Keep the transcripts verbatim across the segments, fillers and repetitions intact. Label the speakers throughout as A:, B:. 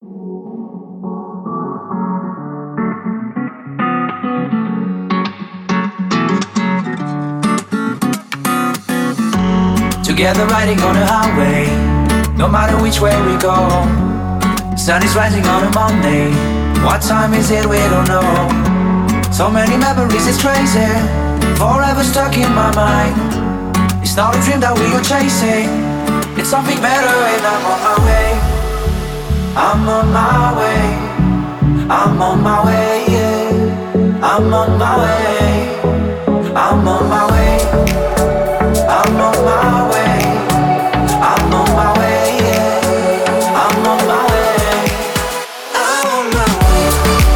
A: Together riding on the highway, no matter which way we go. The sun is rising on a Monday. What time is it? We don't know. So many memories, it's crazy. Forever stuck in my mind. It's not a dream that we are chasing. It's something better and I'm on my way. I'm on my way. I'm on my way, yeah. I'm on my way. I'm on my way. I'm on my way. I'm on my way, yeah. I'm on my way. I'm on my way.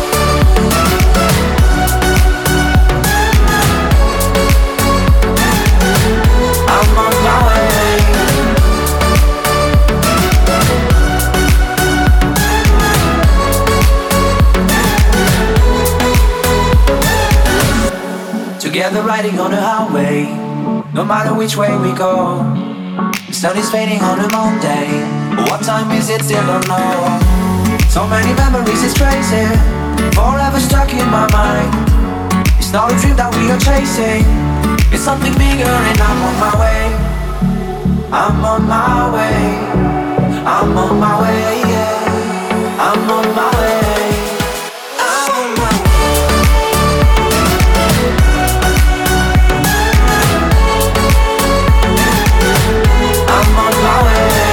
A: I'm on my way. Together riding on the highway, no matter which way we go. The sun is fading on a Monday. What time is it? Still don't know. So many memories, it's crazy. Forever stuck in my mind. It's not a dream that we are chasing. It's something bigger and I'm on my way. I'm on my way. I'm on my way, yeah. I'm on my way. I'm on my way. I'm on my way.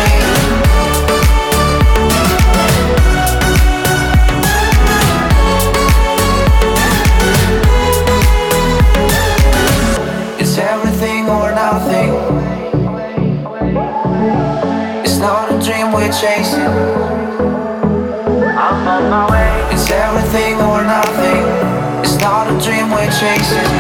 A: It's everything or nothing. It's not a dream we're chasing. I'm on my way. It's everything or nothing. It's not a dream we're chasing.